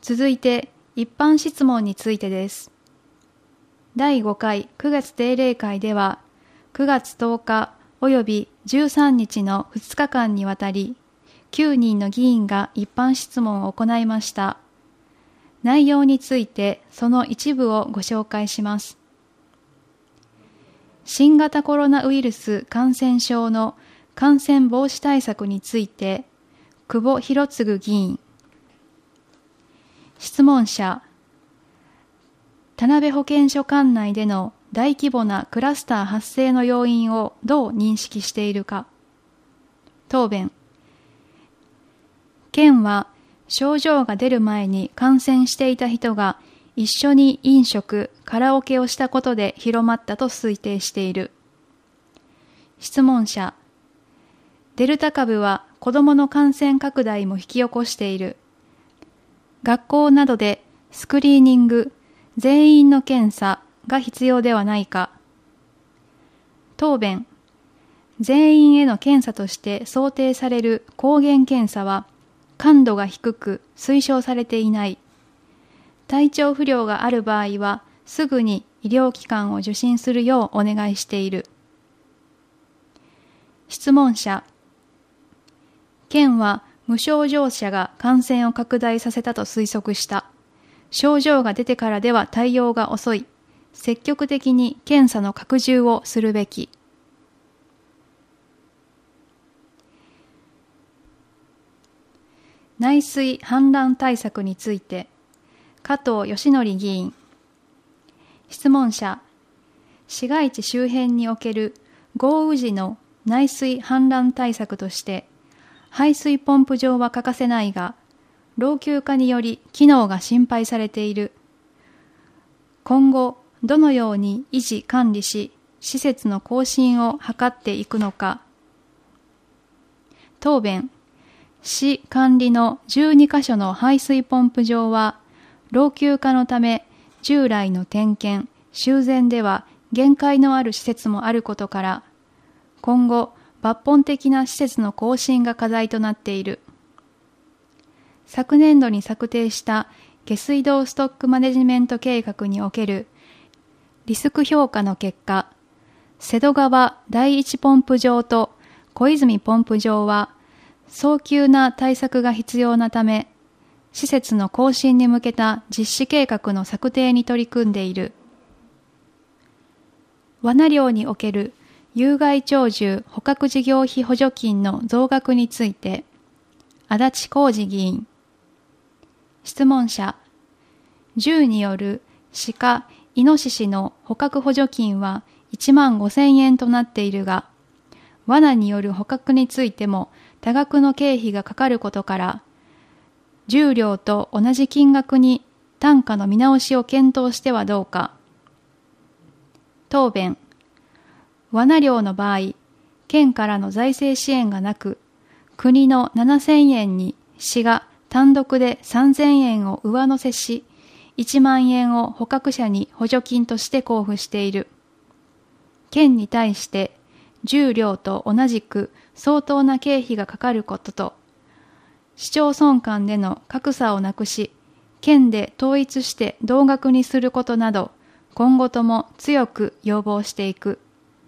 続いて一般質問についてです。第5回9月定例会では9月10日および13日の2日間にわたり9人の議員が一般質問を行いました。内容についてその一部をご紹介します。新型コロナウイルス感染症の感染防止対策について久保博次議員。質問者、田辺保健所管内での大規模なクラスター発生の要因をどう認識しているか。答弁。県は症状が出る前に感染していた人が一緒に飲食、カラオケをしたことで広まったと推定している。質問者、デルタ株は子どもの感染拡大も引き起こしている。学校などでスクリーニング、全員の検査が必要ではないか。答弁。全員への検査として想定される抗原検査は感度が低く推奨されていない。体調不良がある場合はすぐに医療機関を受診するようお願いしている。質問者。県は無症状者が感染を拡大させたと推測した。症状が出てからでは対応が遅い。積極的に検査の拡充をするべき。内水氾濫対策について、加藤義則議員。質問者、市街地周辺における豪雨時の内水氾濫対策として、排水ポンプ場は欠かせないが、老朽化により機能が心配されている。今後、どのように維持管理し、施設の更新を図っていくのか。答弁。市管理の12カ所の排水ポンプ場は、老朽化のため、従来の点検、修繕では限界のある施設もあることから、今後、抜本的な施設の更新が課題となっている。昨年度に策定した下水道ストックマネジメント計画におけるリスク評価の結果、瀬戸川第一ポンプ場と小泉ポンプ場は早急な対策が必要なため、施設の更新に向けた実施計画の策定に取り組んでいる。罠漁における有害鳥獣捕獲事業費補助金の増額について、足立浩二議員。質問者、銃による鹿、イノシシの捕獲補助金は1万5,000円となっているが、罠による捕獲についても多額の経費がかかることから、銃料と同じ金額に単価の見直しを検討してはどうか。答弁。罠漁の場合、県からの財政支援がなく、国の7,000円に市が単独で3,000円を上乗せし、1万円を捕獲者に補助金として交付している。県に対して従料と同じく相当な経費がかかることと、市町村間での格差をなくし、県で統一して同額にすることなど、今後とも強く要望していく。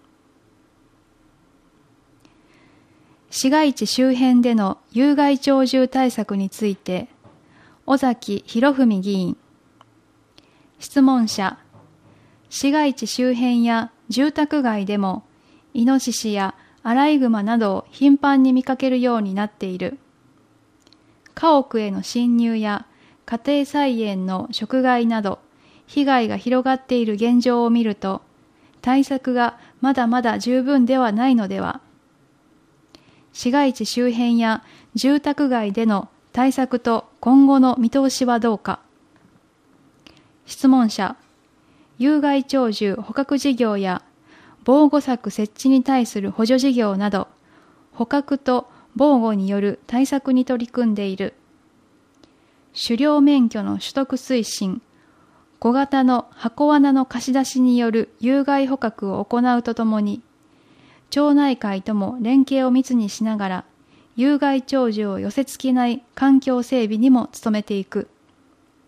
市街地周辺での有害鳥獣対策について、尾崎博文議員。質問者、市街地周辺や住宅街でも、イノシシやアライグマなどを頻繁に見かけるようになっている。家屋への侵入や家庭菜園の食害など、被害が広がっている現状を見ると、対策がまだまだ十分ではないのでは。市街地周辺や住宅街での対策と今後の見通しはどうか。質問者、有害鳥獣捕獲事業や防護柵設置に対する補助事業など、捕獲と防護による対策に取り組んでいる。狩猟免許の取得推進、小型の箱罠の貸し出しによる有害捕獲を行うとともに、町内会とも連携を密にしながら、有害鳥獣を寄せ付けない環境整備にも努めていく。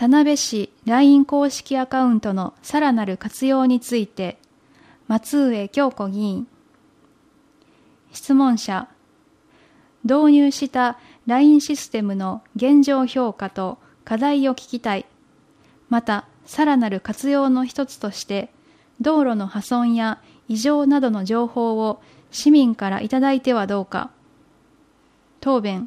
田辺市 LINE 公式アカウントのさらなる活用について、松上京子議員。質問者、導入した LINE システムの現状評価と課題を聞きたい。また、さらなる活用の一つとして、道路の破損や異常などの情報を市民からいただいてはどうか。答弁。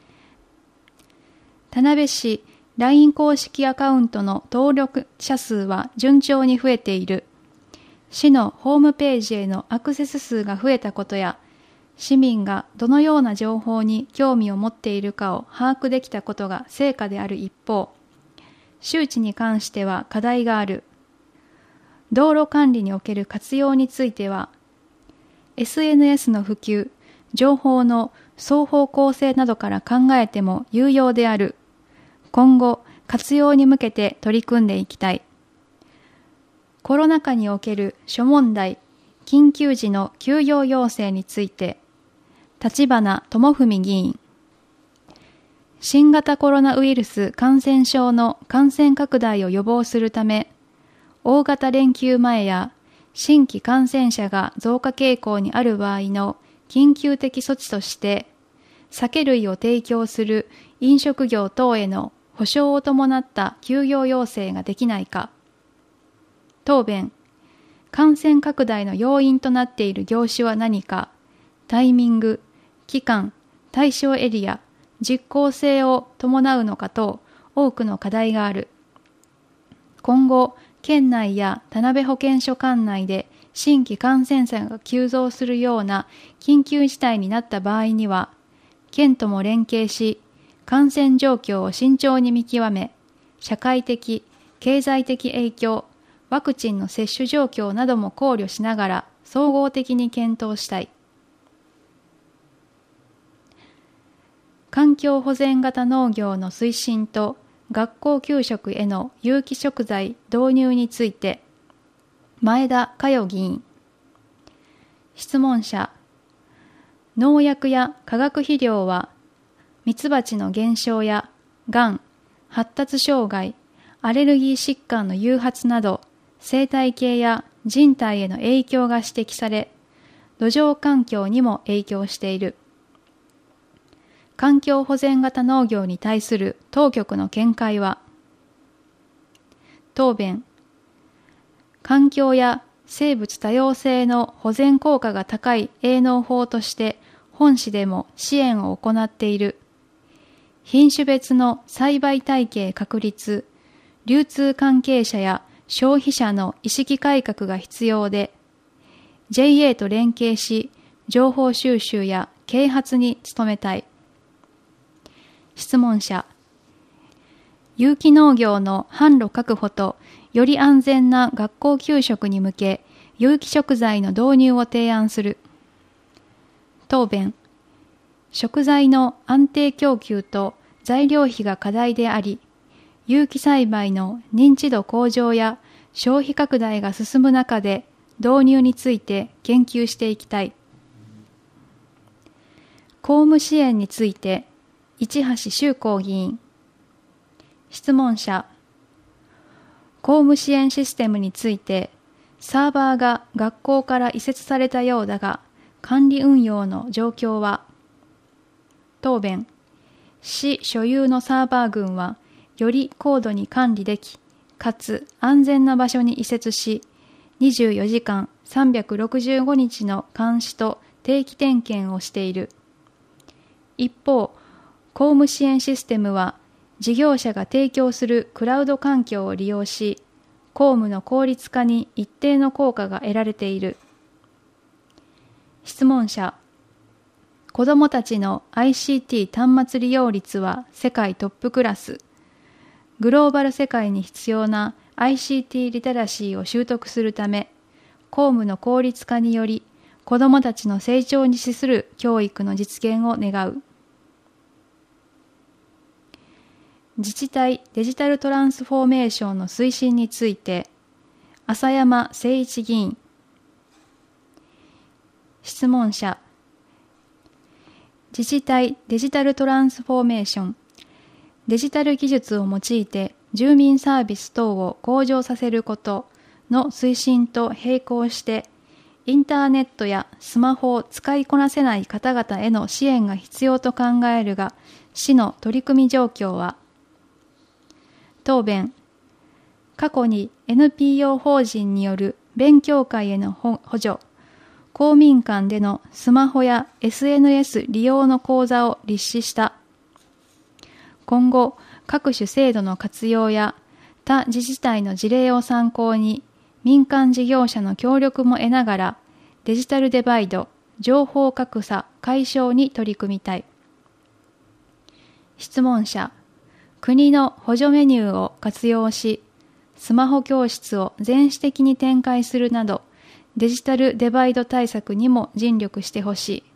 田辺市 LINE 公式アカウントの登録者数は順調に増えている。市のホームページへのアクセス数が増えたことや、市民がどのような情報に興味を持っているかを把握できたことが成果である一方、周知に関しては課題がある。道路管理における活用については、SNS の普及、情報の双方向性などから考えても有用である。今後、活用に向けて取り組んでいきたい。コロナ禍における諸問題、緊急時の休業要請について、立花智文議員。新型コロナウイルス感染症の感染拡大を予防するため、大型連休前や新規感染者が増加傾向にある場合の緊急的措置として、酒類を提供する飲食業等への補償を伴った休業要請ができないか。答弁。感染拡大の要因となっている業種は何か、タイミング、期間、対象エリア、実効性を伴うのかと多くの課題がある。今後、県内や田辺保健所管内で新規感染者が急増するような緊急事態になった場合には、県とも連携し、感染状況を慎重に見極め、社会的、経済的影響、ワクチンの接種状況なども考慮しながら総合的に検討したい。環境保全型農業の推進と学校給食への有機食材導入について、前田佳代議員。質問者、農薬や化学肥料は、ミツバチの減少やがん、発達障害、アレルギー疾患の誘発など、生態系や人体への影響が指摘され、土壌環境にも影響している。環境保全型農業に対する当局の見解は。答弁。環境や生物多様性の保全効果が高い営農法として本市でも支援を行っている。品種別の栽培体系確立、流通関係者や消費者の意識改革が必要で、JA と連携し、情報収集や啓発に努めたい。質問者、有機農業の販路確保とより安全な学校給食に向け、有機食材の導入を提案する。答弁。食材の安定供給と材料費が課題であり、有機栽培の認知度向上や消費拡大が進む中で導入について研究していきたい。公務支援について、市橋修光議員。質問者、公務支援システムについて、サーバーが学校から移設されたようだが、管理運用の状況は。答弁。市所有のサーバー群は、より高度に管理でき、かつ安全な場所に移設し、24時間365日の監視と定期点検をしている。一方、公務支援システムは、事業者が提供するクラウド環境を利用し、公務の効率化に一定の効果が得られている。質問者、子どもたちの ICT 端末利用率は世界トップクラス。グローバル世界に必要な ICT リテラシーを習得するため、公務の効率化により、子どもたちの成長に資する教育の実現を願う。自治体デジタルトランスフォーメーションの推進について、浅山誠一議員。質問者、自治体デジタルトランスフォーメーション、デジタル技術を用いて住民サービス等を向上させることの推進と並行して、インターネットやスマホを使いこなせない方々への支援が必要と考えるが、市の取り組み状況は、答弁、過去に NPO 法人による勉強会への補助、公民館でのスマホや SNS 利用の講座を実施した。今後、各種制度の活用や他自治体の事例を参考に民間事業者の協力も得ながらデジタルデバイド、情報格差解消に取り組みたい。質問者、国の補助メニューを活用し、スマホ教室を全市的に展開するなどデジタルデバイド対策にも尽力してほしい。